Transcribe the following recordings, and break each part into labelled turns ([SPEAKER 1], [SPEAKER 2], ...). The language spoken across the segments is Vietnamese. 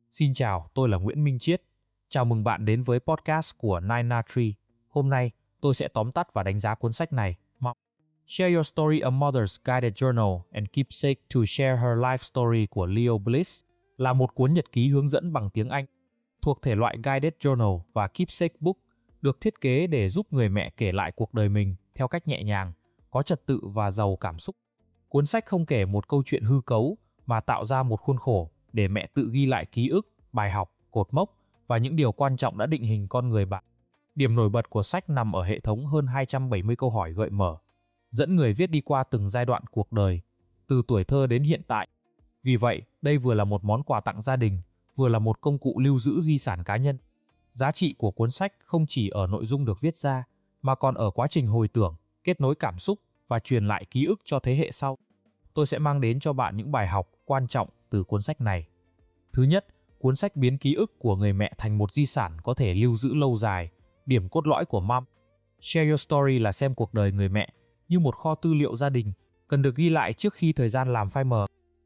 [SPEAKER 1] Xin chào, tôi là Nguyễn Minh Chiết. Chào mừng bạn đến với podcast của Nine Tree. Hôm nay, tôi sẽ tóm tắt và đánh giá cuốn sách này. Share Your Story, A Mother's Guided Journal and Keepsake to Share Her Life Story của Leo Bliss là một cuốn nhật ký hướng dẫn bằng tiếng Anh thuộc thể loại Guided Journal và Keepsake Book, được thiết kế để giúp người mẹ kể lại cuộc đời mình theo cách nhẹ nhàng, có trật tự và giàu cảm xúc. Cuốn sách không kể một câu chuyện hư cấu mà tạo ra một khuôn khổ để mẹ tự ghi lại ký ức, bài học, cột mốc và những điều quan trọng đã định hình con người bạn. Điểm nổi bật của sách nằm ở hệ thống hơn 270 câu hỏi gợi mở, dẫn người viết đi qua từng giai đoạn cuộc đời, từ tuổi thơ đến hiện tại. Vì vậy, đây vừa là một món quà tặng gia đình, vừa là một công cụ lưu giữ di sản cá nhân. Giá trị của cuốn sách không chỉ ở nội dung được viết ra, mà còn ở quá trình hồi tưởng, kết nối cảm xúc và truyền lại ký ức cho thế hệ sau. Tôi sẽ mang đến cho bạn những bài học quan trọng từ cuốn sách này. Thứ nhất, cuốn sách biến ký ức của người mẹ thành một di sản có thể lưu giữ lâu dài. Điểm cốt lõi của Mom Share Your Story là xem cuộc đời người mẹ như một kho tư liệu gia đình cần được ghi lại trước khi thời gian làm phai mờ.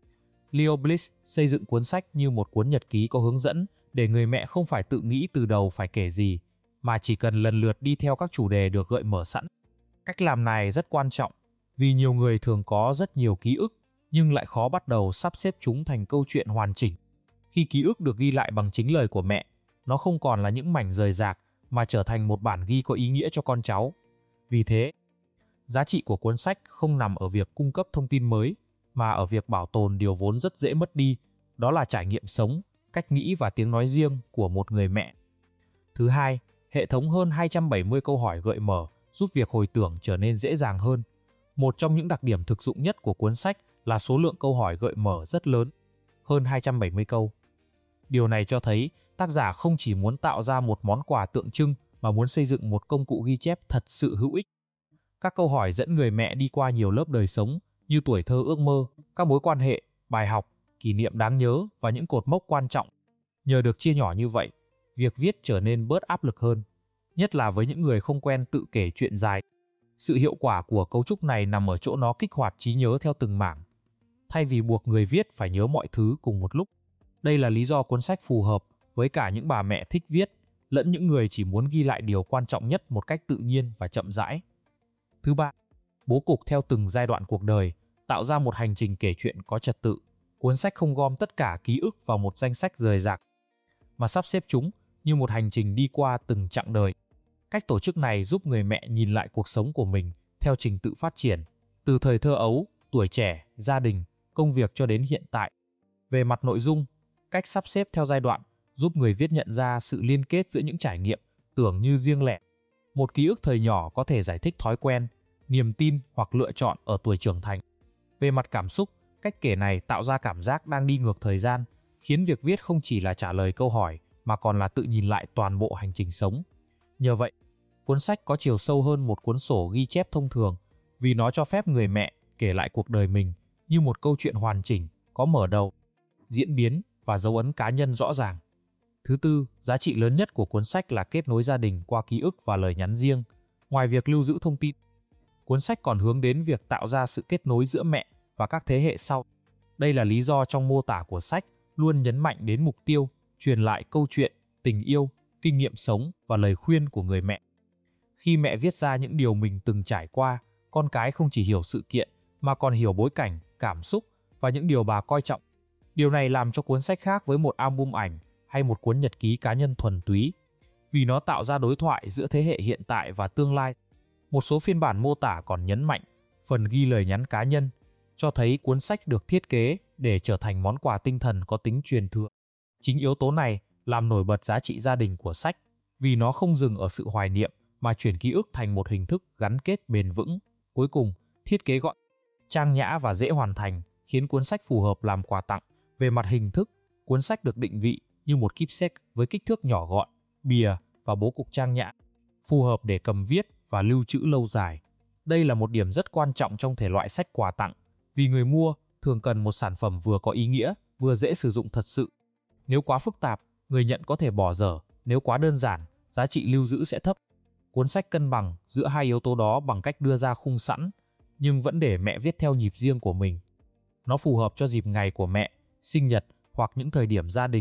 [SPEAKER 1] Leo Bliss xây dựng cuốn sách như một cuốn nhật ký có hướng dẫn để người mẹ không phải tự nghĩ từ đầu phải kể gì, mà chỉ cần lần lượt đi theo các chủ đề được gợi mở sẵn. Cách làm này rất quan trọng, vì nhiều người thường có rất nhiều ký ức, nhưng lại khó bắt đầu sắp xếp chúng thành câu chuyện hoàn chỉnh. Khi ký ức được ghi lại bằng chính lời của mẹ, nó không còn là những mảnh rời rạc, mà trở thành một bản ghi có ý nghĩa cho con cháu. Vì thế, giá trị của cuốn sách không nằm ở việc cung cấp thông tin mới, mà ở việc bảo tồn điều vốn rất dễ mất đi, đó là trải nghiệm sống, cách nghĩ và tiếng nói riêng của một người mẹ. Thứ hai, hệ thống hơn 270 câu hỏi gợi mở giúp việc hồi tưởng trở nên dễ dàng hơn. Một trong những đặc điểm thực dụng nhất của cuốn sách là số lượng câu hỏi gợi mở rất lớn, hơn 270 câu. Điều này cho thấy tác giả không chỉ muốn tạo ra một món quà tượng trưng mà muốn xây dựng một công cụ ghi chép thật sự hữu ích. Các câu hỏi dẫn người mẹ đi qua nhiều lớp đời sống như tuổi thơ ước mơ, các mối quan hệ, bài học, kỷ niệm đáng nhớ và những cột mốc quan trọng. Nhờ được chia nhỏ như vậy, việc viết trở nên bớt áp lực hơn, nhất là với những người không quen tự kể chuyện dài. Sự hiệu quả của cấu trúc này nằm ở chỗ nó kích hoạt trí nhớ theo từng mảng, thay vì buộc người viết phải nhớ mọi thứ cùng một lúc. Đây là lý do cuốn sách phù hợp với cả những bà mẹ thích viết, lẫn những người chỉ muốn ghi lại điều quan trọng nhất một cách tự nhiên và chậm rãi. Thứ ba, bố cục theo từng giai đoạn cuộc đời, tạo ra một hành trình kể chuyện có trật tự. Cuốn sách không gom tất cả ký ức vào một danh sách rời rạc, mà sắp xếp chúng như một hành trình đi qua từng chặng đời. Cách tổ chức này giúp người mẹ nhìn lại cuộc sống của mình theo trình tự phát triển, từ thời thơ ấu, tuổi trẻ, gia đình, công việc cho đến hiện tại. Về mặt nội dung, cách sắp xếp theo giai đoạn giúp người viết nhận ra sự liên kết giữa những trải nghiệm tưởng như riêng lẻ. Một ký ức thời nhỏ có thể giải thích thói quen, niềm tin hoặc lựa chọn ở tuổi trưởng thành. Về mặt cảm xúc, cách kể này tạo ra cảm giác đang đi ngược thời gian, khiến việc viết không chỉ là trả lời câu hỏi mà còn là tự nhìn lại toàn bộ hành trình sống. Nhờ vậy, cuốn sách có chiều sâu hơn một cuốn sổ ghi chép thông thường, vì nó cho phép người mẹ kể lại cuộc đời mình như một câu chuyện hoàn chỉnh, có mở đầu, diễn biến và dấu ấn cá nhân rõ ràng. Thứ tư, giá trị lớn nhất của cuốn sách là kết nối gia đình qua ký ức và lời nhắn riêng. Ngoài việc lưu giữ thông tin, cuốn sách còn hướng đến việc tạo ra sự kết nối giữa mẹ và các thế hệ sau. Đây là lý do trong mô tả của sách luôn nhấn mạnh đến mục tiêu, truyền lại câu chuyện, tình yêu, kinh nghiệm sống và lời khuyên của người mẹ. Khi mẹ viết ra những điều mình từng trải qua, con cái không chỉ hiểu sự kiện mà còn hiểu bối cảnh, cảm xúc và những điều bà coi trọng. Điều này làm cho cuốn sách khác với một album ảnh hay một cuốn nhật ký cá nhân thuần túy, vì nó tạo ra đối thoại giữa thế hệ hiện tại và tương lai. Một số phiên bản mô tả còn nhấn mạnh phần ghi lời nhắn cá nhân, cho thấy cuốn sách được thiết kế để trở thành món quà tinh thần có tính truyền thừa. Chính yếu tố này làm nổi bật giá trị gia đình của sách, vì nó không dừng ở sự hoài niệm mà chuyển ký ức thành một hình thức gắn kết bền vững. Cuối cùng, thiết kế gọn, trang nhã và dễ hoàn thành khiến cuốn sách phù hợp làm quà tặng. Về mặt hình thức, cuốn sách được định vị như một keepsake với kích thước nhỏ gọn, bìa và bố cục trang nhã, phù hợp để cầm viết và lưu trữ lâu dài. Đây là một điểm rất quan trọng trong thể loại sách quà tặng, vì người mua thường cần một sản phẩm vừa có ý nghĩa, vừa dễ sử dụng thật sự. Nếu quá phức tạp, người nhận có thể bỏ dở, nếu quá đơn giản, giá trị lưu giữ sẽ thấp. Cuốn sách cân bằng giữa hai yếu tố đó bằng cách đưa ra khung sẵn, nhưng vẫn để mẹ viết theo nhịp riêng của mình. Nó phù hợp cho dịp ngày của mẹ, sinh nhật hoặc những thời điểm gia đình,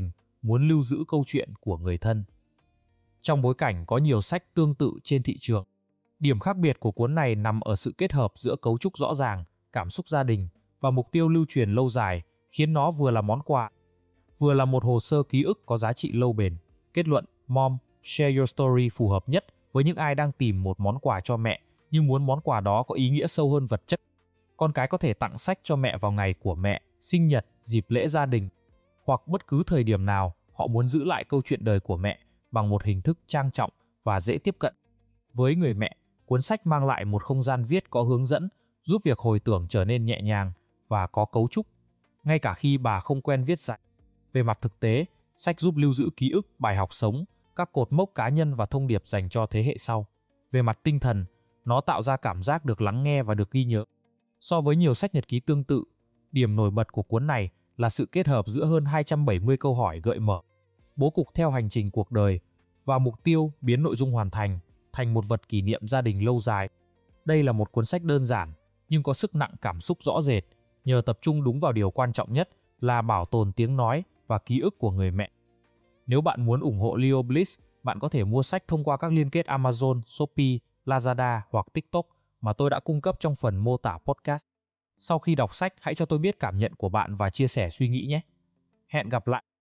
[SPEAKER 1] muốn lưu giữ câu chuyện của người thân. Trong bối cảnh có nhiều sách tương tự trên thị trường, điểm khác biệt của cuốn này nằm ở sự kết hợp giữa cấu trúc rõ ràng, cảm xúc gia đình và mục tiêu lưu truyền lâu dài, khiến nó vừa là món quà, vừa là một hồ sơ ký ức có giá trị lâu bền. Kết luận, Mom, Share Your Story phù hợp nhất với những ai đang tìm một món quà cho mẹ, nhưng muốn món quà đó có ý nghĩa sâu hơn vật chất. Con cái có thể tặng sách cho mẹ vào ngày của mẹ, sinh nhật, dịp lễ gia đình, hoặc bất cứ thời điểm nào họ muốn giữ lại câu chuyện đời của mẹ bằng một hình thức trang trọng và dễ tiếp cận. Với người mẹ, cuốn sách mang lại một không gian viết có hướng dẫn, giúp việc hồi tưởng trở nên nhẹ nhàng và có cấu trúc, ngay cả khi bà không quen viết dài. Về mặt thực tế, sách giúp lưu giữ ký ức, bài học sống, các cột mốc cá nhân và thông điệp dành cho thế hệ sau. Về mặt tinh thần, nó tạo ra cảm giác được lắng nghe và được ghi nhớ. So với nhiều sách nhật ký tương tự, điểm nổi bật của cuốn này là sự kết hợp giữa hơn 270 câu hỏi gợi mở, bố cục theo hành trình cuộc đời và mục tiêu biến nội dung hoàn thành thành một vật kỷ niệm gia đình lâu dài. Đây là một cuốn sách đơn giản nhưng có sức nặng cảm xúc rõ rệt, nhờ tập trung đúng vào điều quan trọng nhất là bảo tồn tiếng nói và ký ức của người mẹ. Nếu bạn muốn ủng hộ Leo Bliss, bạn có thể mua sách thông qua các liên kết Amazon, Shopee, Lazada hoặc TikTok mà tôi đã cung cấp trong phần mô tả podcast. Sau khi đọc sách, hãy cho tôi biết cảm nhận của bạn và chia sẻ suy nghĩ nhé. Hẹn gặp lại!